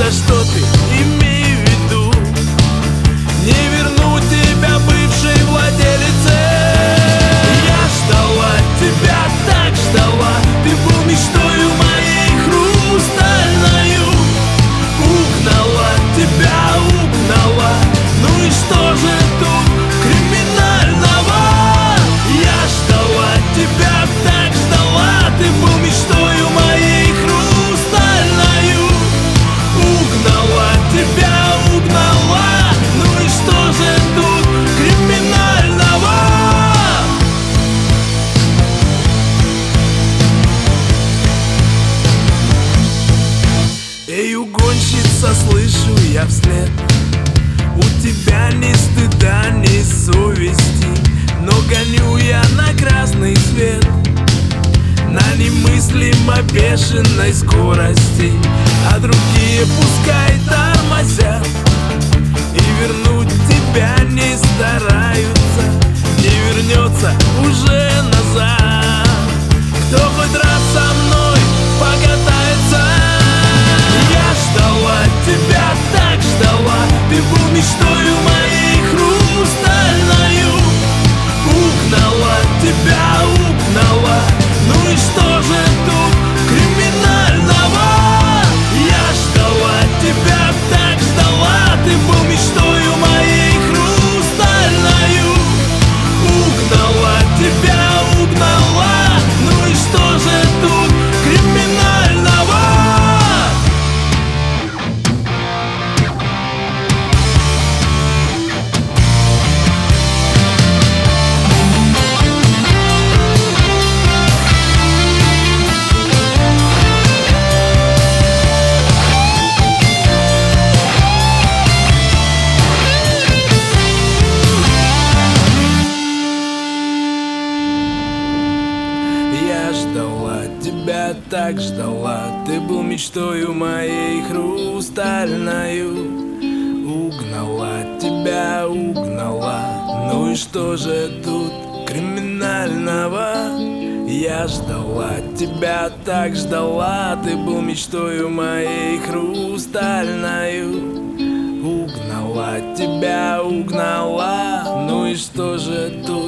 знала, что ты имей в виду. Не верну тебя бывшей владелице. Я ждала тебя, так ждала. Ты был мечтою моей хрустальною. Угнала тебя, угнала. Ну и что же тут криминального? Я ждала тебя, так ждала. Ты был мечтою моей хрустальною. Угнала тебя, угнала. Ну и что же тут криминального? Эй, угонщица, слышу я вслед. У тебя ни стыда, ни совести, но гоню я на красный свет на немыслимо бешеной скорости, а другие пускай тормозят и вернуть тебя не стараются. Не вернется уже назад, кто хоть раз со мной покатается. Я ждала тебя, так ждала. Ты был мечтою моей хрустальною. Угнала тебя, угнала. Ну и что же тут криминального? Я ждала тебя, так ждала. Ты был мечтою моей хрустальною. Угнала тебя, угнала. Ну и что же тут криминального? Я ждала тебя, так ждала. Ты был мечтою моей хрустальною. Угнала тебя, угнала. Ну и что же тут криминального? Я ждала тебя, так ждала. Ты был мечтою моей хрустальною. Угнала тебя, угнала. Ну и что же тут